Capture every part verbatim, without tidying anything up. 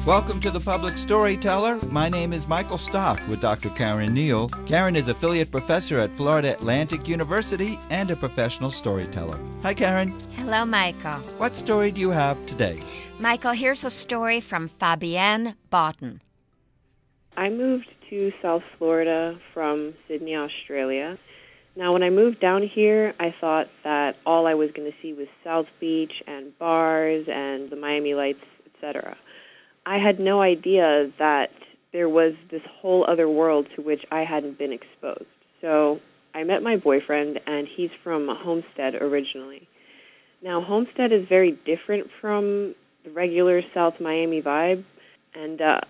Welcome to the Public Storyteller. My name is Michael Stock with Doctor Karen Neal. Karen is affiliate professor at Florida Atlantic University and a professional storyteller. Hi, Karen. Hello, Michael. What story do you have today? Michael, here's a story from Fabienne Boughton. I moved to South Florida from Sydney, Australia. Now, when I moved down here, I thought that all I was going to see was South Beach and bars and the Miami lights, et cetera. I had no idea that there was this whole other world to which I hadn't been exposed. So I met my boyfriend, and he's from Homestead originally. Now, Homestead is very different from the regular South Miami vibe, and uh,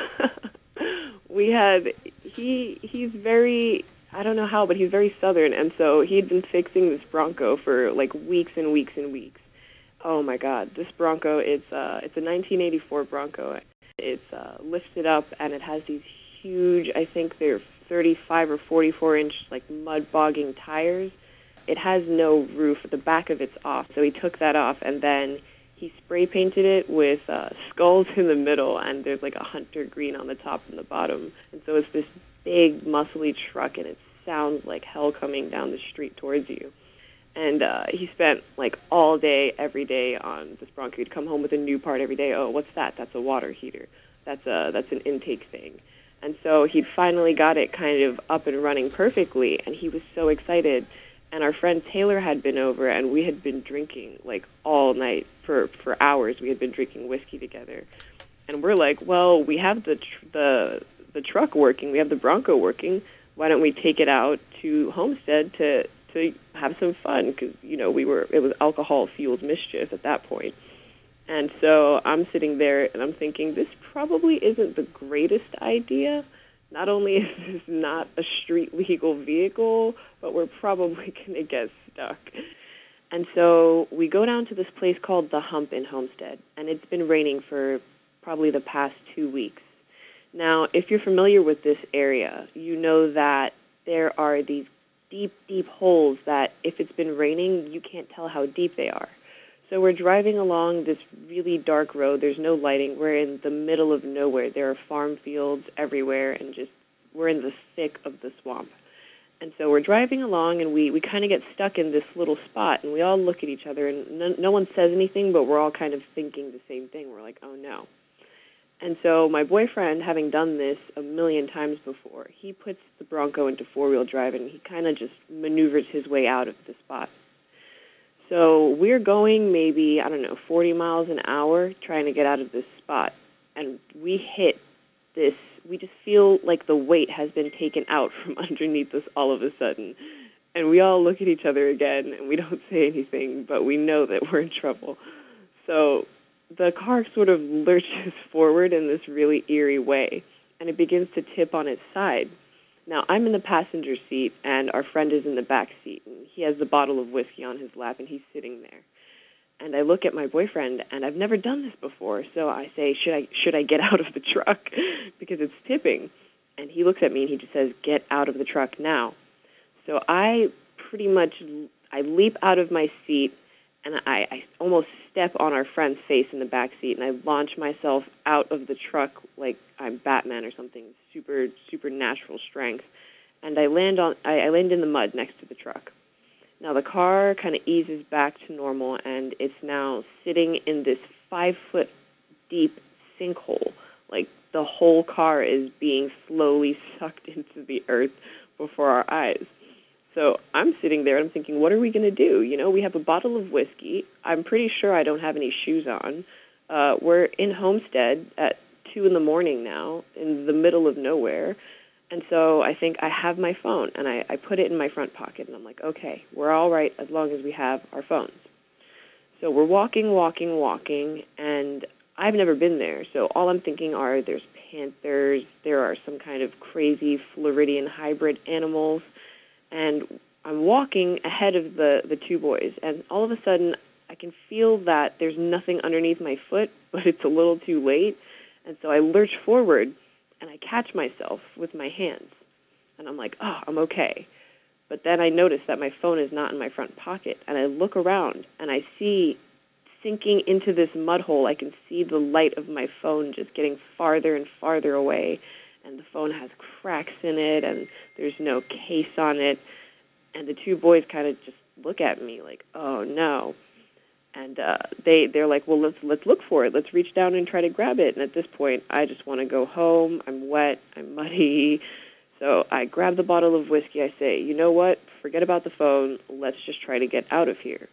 we had, he he's very, I don't know how, but he's very Southern, and so he'd been fixing this Bronco for like weeks and weeks and weeks. Oh my God, this Bronco, it's uh, it's a nineteen eighty-four Bronco. It's uh, lifted up, and it has these huge, I think they're thirty-five or forty-four inch like mud bogging tires. It has no roof. The back of it's off, so he took that off, and then he spray painted it with uh, skulls in the middle, and there's like a hunter green on the top and the bottom. And so it's this big, muscly truck, and it sounds like hell coming down the street towards you. And uh, he spent like all day, every day on this Bronco. He'd come home with a new part every day. Oh, what's that? That's a water heater. That's a that's an intake thing. And so he'd finally got it kind of up and running perfectly, and he was so excited. And our friend Taylor had been over, and we had been drinking like all night for, for hours. We had been drinking whiskey together. And we're like, well, we have the tr- the the truck working. We have the Bronco working. Why don't we take it out to Homestead to to have some fun, because, you know, we were, it was alcohol-fueled mischief at that point. And so I'm sitting there, and I'm thinking, this probably isn't the greatest idea. Not only is this not a street-legal vehicle, but we're probably going to get stuck. And so we go down to this place called The Hump in Homestead, and it's been raining for probably the past two weeks. Now, if you're familiar with this area, you know that there are these deep, deep holes that if it's been raining, you can't tell how deep they are. So we're driving along this really dark road. There's no lighting. We're in the middle of nowhere. There are farm fields everywhere, and just we're in the thick of the swamp. And so we're driving along, and we, we kind of get stuck in this little spot, and we all look at each other, and no, no one says anything, but we're all kind of thinking the same thing. We're like, oh, no. And so my boyfriend, having done this a million times before, he puts the Bronco into four-wheel drive, and he kind of just maneuvers his way out of the spot. So we're going maybe, I don't know, forty miles an hour trying to get out of this spot. And we hit this, we just feel like the weight has been taken out from underneath us all of a sudden. And we all look at each other again, and we don't say anything, but we know that we're in trouble. So the car sort of lurches forward in this really eerie way, and it begins to tip on its side. Now, I'm in the passenger seat, and our friend is in the back seat, and he has the bottle of whiskey on his lap, and he's sitting there. And I look at my boyfriend, and I've never done this before, so I say, should I should I get out of the truck? Because it's tipping. And he looks at me, and he just says, get out of the truck now. So I pretty much, I leap out of my seat, and I, I almost step on our friend's face in the back seat, and I launch myself out of the truck like I'm Batman or something, super supernatural strength. And I land on I, I land in the mud next to the truck. Now the car kind of eases back to normal, and it's now sitting in this five foot deep sinkhole. Like the whole car is being slowly sucked into the earth before our eyes. So I'm sitting there and I'm thinking, what are we going to do? You know, we have a bottle of whiskey. I'm pretty sure I don't have any shoes on. Uh, we're in Homestead at two in the morning now, in the middle of nowhere. And so I think I have my phone, and I, I put it in my front pocket, and I'm like, okay, we're all right as long as we have our phones. So we're walking, walking, walking, and I've never been there. So all I'm thinking are there's panthers, there are some kind of crazy Floridian hybrid animals. And I'm walking ahead of the, the two boys, and all of a sudden I can feel that there's nothing underneath my foot, but it's a little too late. And so I lurch forward, and I catch myself with my hands. And I'm like, oh, I'm okay. But then I notice that my phone is not in my front pocket, and I look around, and I see sinking into this mud hole. I can see the light of my phone just getting farther and farther away, and the phone has cracks in it, and there's no case on it. And the two boys kind of just look at me like, oh, no. And uh, they, they're like, well, let's let's look for it. Let's reach down and try to grab it. And at this point, I just want to go home. I'm wet. I'm muddy. So I grab the bottle of whiskey. I say, you know what? Forget about the phone. Let's just try to get out of here.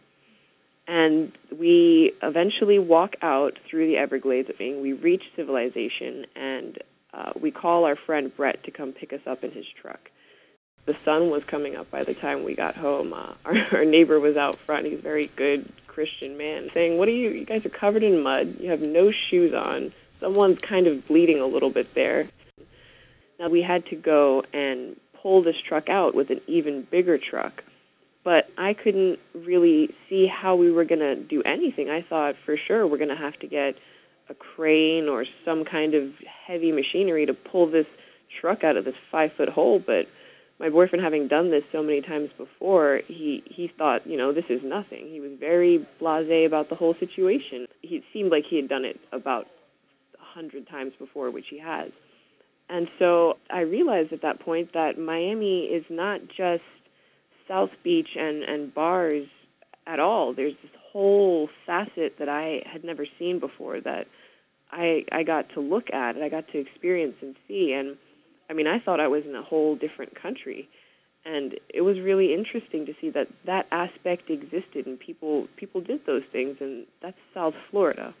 And we eventually walk out through the Everglades. We reach civilization, and uh, we call our friend Brett to come pick us up in his truck. The sun was coming up by the time we got home. Uh, our, our neighbor was out front. He's a very good Christian man, saying, what are you, you guys are covered in mud, you have no shoes on, someone's kind of bleeding a little bit there. Now we had to go and pull this truck out with an even bigger truck, but I couldn't really see how we were going to do anything. I thought for sure we're going to have to get a crane or some kind of heavy machinery to pull this truck out of this five-foot hole, but my boyfriend, having done this so many times before, he, he thought, you know, this is nothing. He was very blasé about the whole situation. He seemed like he had done it about a hundred times before, which he has. And so I realized at that point that Miami is not just South Beach and, and bars at all. There's this whole facet that I had never seen before that I, I got to look at and I got to experience and see. And I mean, I thought I was in a whole different country, and it was really interesting to see that that aspect existed, and people people did those things, and that's South Florida.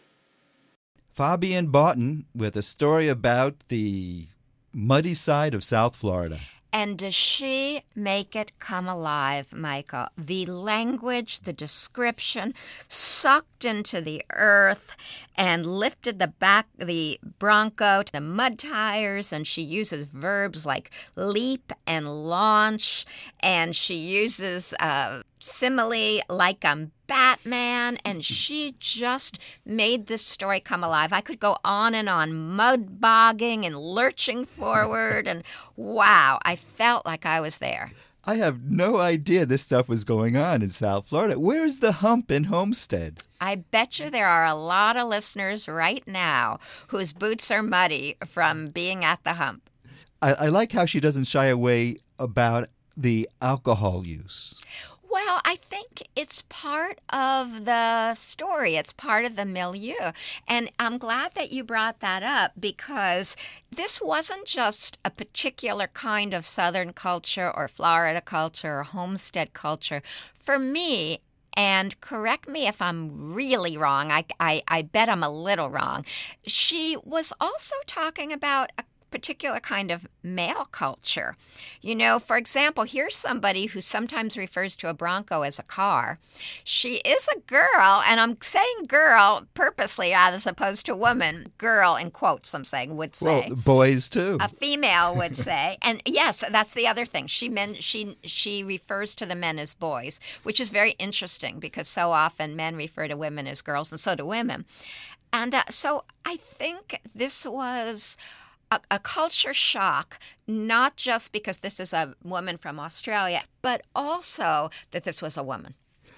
Fabienne Barton with a story about the muddy side of South Florida. And does she make it come alive, Michael? The language, the description, sucked into the earth and lifted the back, the Bronco to the mud tires, and she uses verbs like leap and launch, and she uses uh, simile like I'm Batman, and she just made this story come alive. I could go on and on, mud bogging and lurching forward, and wow, I felt like I was there. I have no idea this stuff was going on in South Florida. Where's the hump in Homestead? I bet you there are a lot of listeners right now whose boots are muddy from being at the hump. I, I like how she doesn't shy away about the alcohol use. Well, I think it's part of the story. It's part of the milieu. And I'm glad that you brought that up, because this wasn't just a particular kind of Southern culture or Florida culture or homestead culture. For me, and correct me if I'm really wrong, I, I, I bet I'm a little wrong, she was also talking about a particular kind of male culture. You know, for example, here's somebody who sometimes refers to a Bronco as a car. She is a girl, and I'm saying girl purposely as opposed to woman. Girl, in quotes, I'm saying, would say. Well, boys too. A female would say. And yes, that's the other thing. She men, she she refers to the men as boys, which is very interesting because so often men refer to women as girls, and so do women. And uh, so I think this was A, a culture shock, not just because this is a woman from Australia, but also that this was a woman.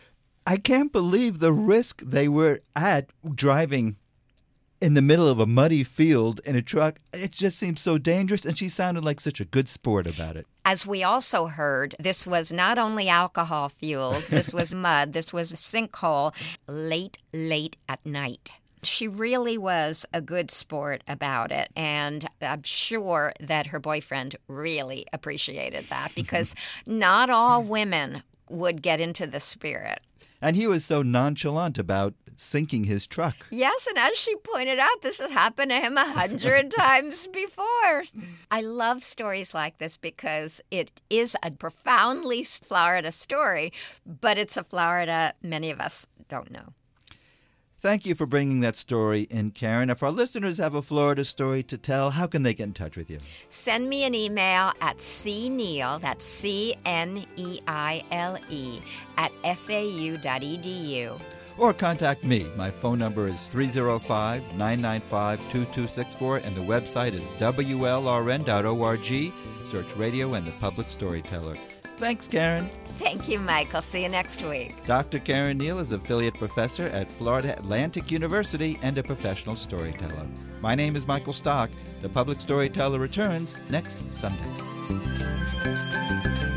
I can't believe the risk they were at driving in the middle of a muddy field in a truck. It just seemed so dangerous, and she sounded like such a good sport about it. As we also heard, this was not only alcohol-fueled, this was mud, this was a sinkhole, late, late at night. She really was a good sport about it, and I'm sure that her boyfriend really appreciated that, because not all women would get into the spirit. And he was so nonchalant about sinking his truck. Yes, and as she pointed out, this has happened to him a hundred times before. I love stories like this because it is a profoundly Florida story, but it's a Florida many of us don't know. Thank you for bringing that story in, Karen. If our listeners have a Florida story to tell, how can they get in touch with you? Send me an email at cneile, that's C N E I L E, at F A U dot E D U. Or contact me. My phone number is three oh five, nine nine five, two two six four, and the website is W L R N dot org. Search radio and the Public Storyteller. Thanks, Karen. Thank you, Michael. See you next week. Doctor Karen Neal is affiliate professor at Florida Atlantic University and a professional storyteller. My name is Michael Stock. The Public Storyteller returns next Sunday.